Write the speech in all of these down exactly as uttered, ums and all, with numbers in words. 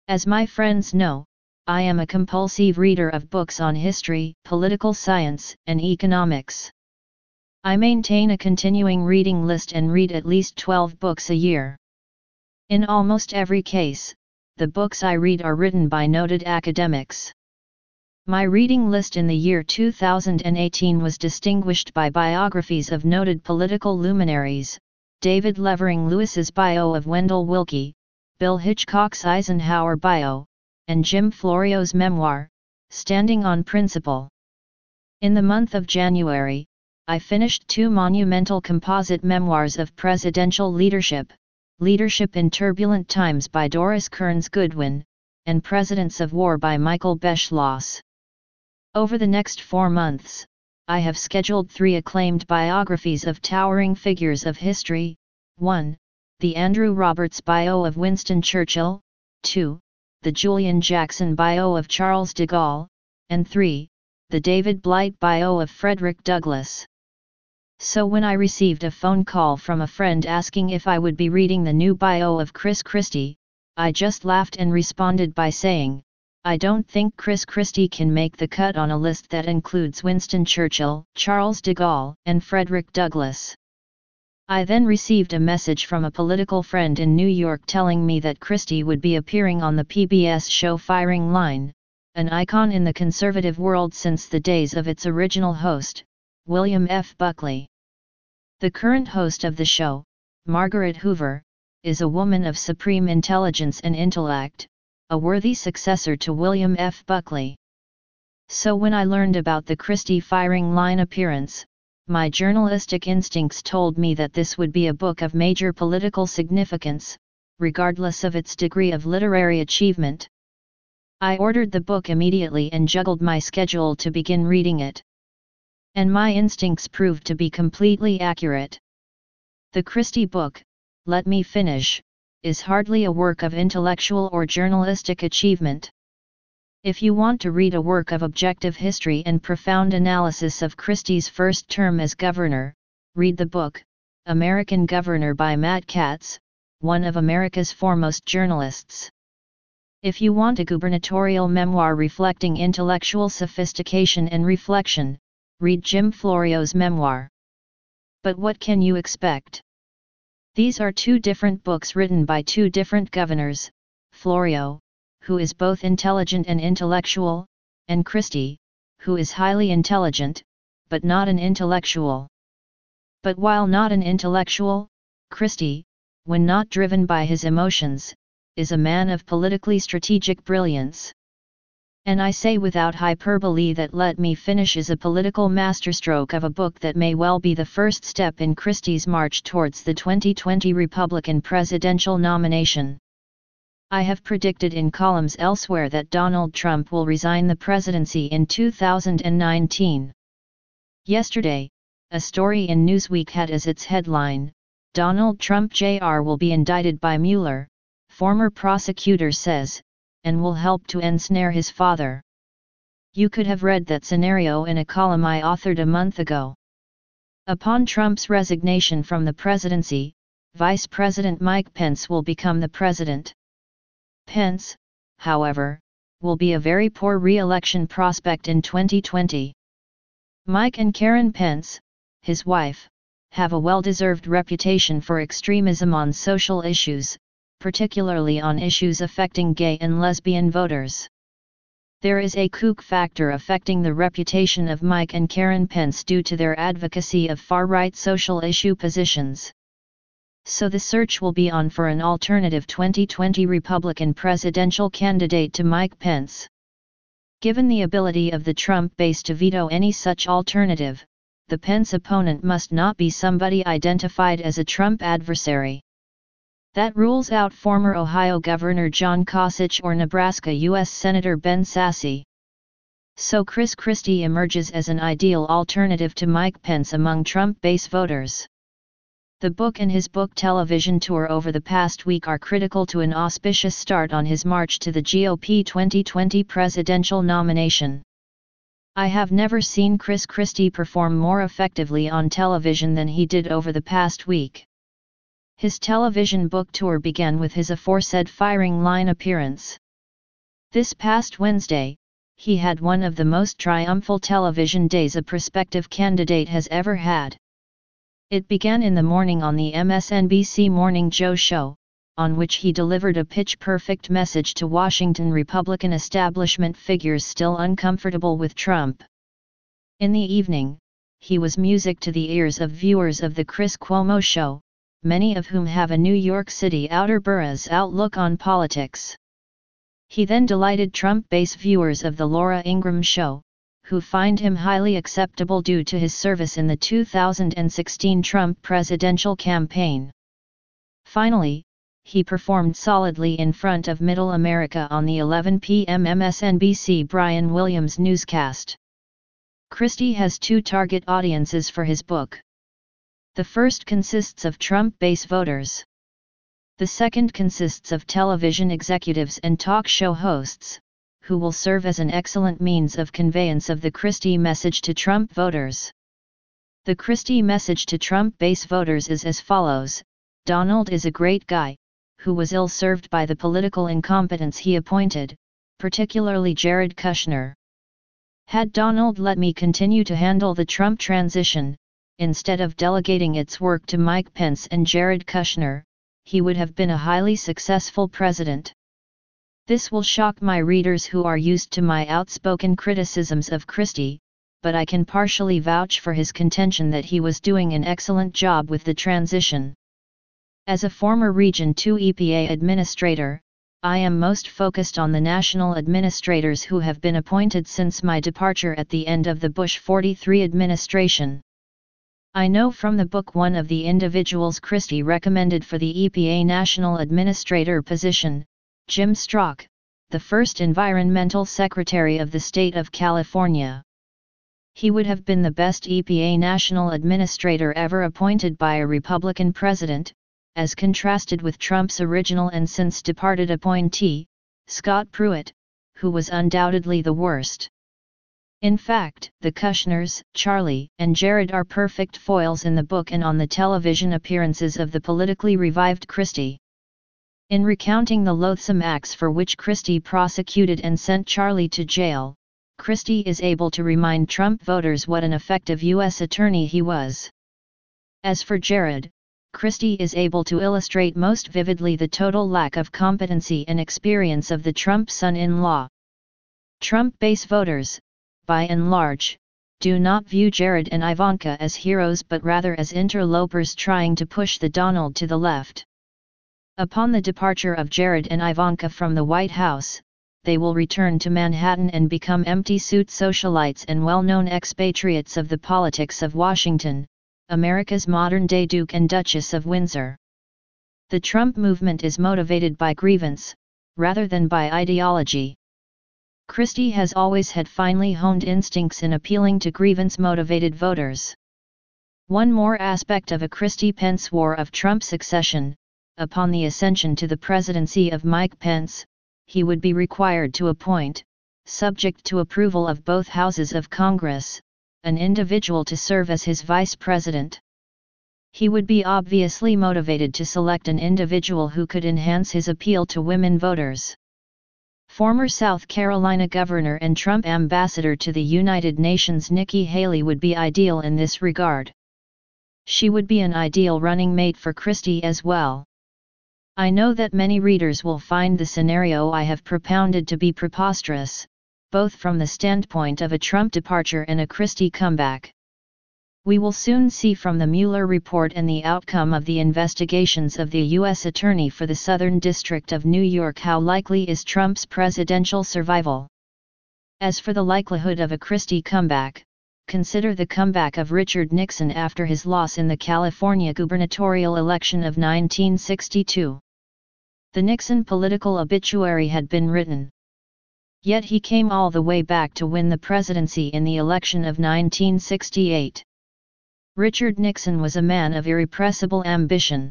As my friends know, I am a compulsive reader of books on history, political science, and economics. I maintain a continuing reading list and read at least twelve books a year. In almost every case, the books I read are written by noted academics. My reading list in the year two thousand eighteen was distinguished by biographies of noted political luminaries, David Levering Lewis's bio of Wendell Willkie, Bill Hitchcock's Eisenhower bio, and Jim Florio's memoir, Standing on Principle. In the month of January, I finished two monumental composite memoirs of presidential leadership, Leadership in Turbulent Times by Doris Kearns Goodwin, and Presidents of War by Michael Beschloss. Over the next four months, I have scheduled three acclaimed biographies of towering figures of history: one. The Andrew Roberts bio of Winston Churchill, two. The Julian Jackson bio of Charles de Gaulle, and three. The David Blight bio of Frederick Douglass. So when I received a phone call from a friend asking if I would be reading the new bio of Chris Christie, I just laughed and responded by saying, I don't think Chris Christie can make the cut on a list that includes Winston Churchill, Charles de Gaulle, and Frederick Douglass. I then received a message from a political friend in New York telling me that Christie would be appearing on the P B S show Firing Line, an icon in the conservative world since the days of its original host, William F. Buckley. The current host of the show, Margaret Hoover, is a woman of supreme intelligence and intellect, a worthy successor to William F. Buckley. So when I learned about the Christie Firing Line appearance, my journalistic instincts told me that this would be a book of major political significance, regardless of its degree of literary achievement. I ordered the book immediately and juggled my schedule to begin reading it. And my instincts proved to be completely accurate. The Christie book, Let Me Finish, is hardly a work of intellectual or journalistic achievement. If you want to read a work of objective history and profound analysis of Christie's first term as governor, read the book, American Governor by Matt Katz, one of America's foremost journalists. If you want a gubernatorial memoir reflecting intellectual sophistication and reflection, read Jim Florio's memoir. But what can you expect? These are two different books written by two different governors, Florio, who is both intelligent and intellectual, and Christie, who is highly intelligent, but not an intellectual. But while not an intellectual, Christie, when not driven by his emotions, is a man of politically strategic brilliance. And I say without hyperbole that Let Me Finish is a political masterstroke of a book that may well be the first step in Christie's march towards the twenty twenty Republican presidential nomination. I have predicted in columns elsewhere that Donald Trump will resign the presidency in two thousand nineteen. Yesterday, a story in Newsweek had as its headline, Donald Trump Junior will be indicted by Mueller, former prosecutor says, and will help to ensnare his father. You could have read that scenario in a column I authored a month ago. Upon Trump's resignation from the presidency, Vice President Mike Pence will become the president. Pence, however, will be a very poor re-election prospect in twenty twenty. Mike and Karen Pence, his wife, have a well-deserved reputation for extremism on social issues, particularly on issues affecting gay and lesbian voters. There is a kook factor affecting the reputation of Mike and Karen Pence due to their advocacy of far-right social issue positions. So the search will be on for an alternative twenty twenty Republican presidential candidate to Mike Pence. Given the ability of the Trump base to veto any such alternative, the Pence opponent must not be somebody identified as a Trump adversary. That rules out former Ohio Governor John Kasich or Nebraska U S Senator Ben Sasse. So Chris Christie emerges as an ideal alternative to Mike Pence among Trump base voters. The book and his book television tour over the past week are critical to an auspicious start on his march to the G O P twenty twenty presidential nomination. I have never seen Chris Christie perform more effectively on television than he did over the past week. His television book tour began with his aforesaid Firing Line appearance. This past Wednesday, he had one of the most triumphal television days a prospective candidate has ever had. It began in the morning on the M S N B C Morning Joe show, on which he delivered a pitch-perfect message to Washington Republican establishment figures still uncomfortable with Trump. In the evening, he was music to the ears of viewers of the Chris Cuomo show, many of whom have a New York City outer boroughs outlook on politics. He then delighted Trump base viewers of the Laura Ingraham show, who find him highly acceptable due to his service in the two thousand sixteen Trump presidential campaign. Finally, he performed solidly in front of Middle America on the eleven p m M S N B C Brian Williams newscast. Christie has two target audiences for his book. The first consists of Trump base voters. The second consists of television executives and talk show hosts, who will serve as an excellent means of conveyance of the Christie message to Trump voters. The Christie message to Trump base voters is as follows: Donald is a great guy, who was ill-served by the political incompetence he appointed, particularly Jared Kushner. Had Donald let me continue to handle the Trump transition, instead of delegating its work to Mike Pence and Jared Kushner, he would have been a highly successful president. This will shock my readers who are used to my outspoken criticisms of Christie, but I can partially vouch for his contention that he was doing an excellent job with the transition. As a former Region two E P A administrator, I am most focused on the national administrators who have been appointed since my departure at the end of the Bush forty-three administration. I know from the book one of the individuals Christie recommended for the E P A National Administrator position, Jim Strzok, the first Environmental Secretary of the state of California. He would have been the best E P A National Administrator ever appointed by a Republican president, as contrasted with Trump's original and since departed appointee, Scott Pruitt, who was undoubtedly the worst. In fact, the Kushners, Charlie, and Jared are perfect foils in the book and on the television appearances of the politically revived Christie. In recounting the loathsome acts for which Christie prosecuted and sent Charlie to jail, Christie is able to remind Trump voters what an effective U S attorney he was. As for Jared, Christie is able to illustrate most vividly the total lack of competency and experience of the Trump son-in-law. Trump base voters, by and large, do not view Jared and Ivanka as heroes but rather as interlopers trying to push the Donald to the left. Upon the departure of Jared and Ivanka from the White House, they will return to Manhattan and become empty-suit socialites and well-known expatriates of the politics of Washington, America's modern-day Duke and Duchess of Windsor. The Trump movement is motivated by grievance, rather than by ideology. Christie has always had finely honed instincts in appealing to grievance-motivated voters. One more aspect of a Christie-Pence war of Trump succession: upon the ascension to the presidency of Mike Pence, he would be required to appoint, subject to approval of both houses of Congress, an individual to serve as his vice president. He would be obviously motivated to select an individual who could enhance his appeal to women voters. Former South Carolina Governor and Trump Ambassador to the United Nations Nikki Haley would be ideal in this regard. She would be an ideal running mate for Christie as well. I know that many readers will find the scenario I have propounded to be preposterous, both from the standpoint of a Trump departure and a Christie comeback. We will soon see from the Mueller report and the outcome of the investigations of the U S Attorney for the Southern District of New York how likely is Trump's presidential survival. As for the likelihood of a Christie comeback, consider the comeback of Richard Nixon after his loss in the California gubernatorial election of nineteen sixty-two. The Nixon political obituary had been written. Yet he came all the way back to win the presidency in the election of nineteen sixty-eight. Richard Nixon was a man of irrepressible ambition.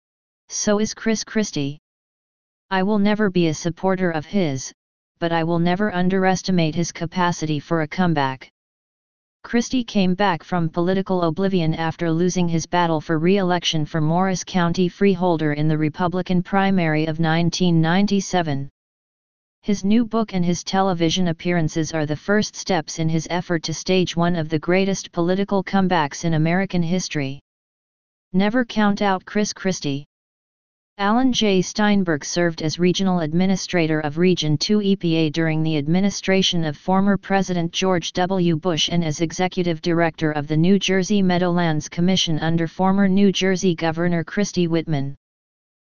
So is Chris Christie. I will never be a supporter of his, but I will never underestimate his capacity for a comeback. Christie came back from political oblivion after losing his battle for re-election for Morris County freeholder in the Republican primary of nineteen ninety-seven. His new book and his television appearances are the first steps in his effort to stage one of the greatest political comebacks in American history. Never count out Chris Christie. Alan J. Steinberg served as Regional Administrator of Region two E P A during the administration of former President George W. Bush and as Executive Director of the New Jersey Meadowlands Commission under former New Jersey Governor Christie Whitman.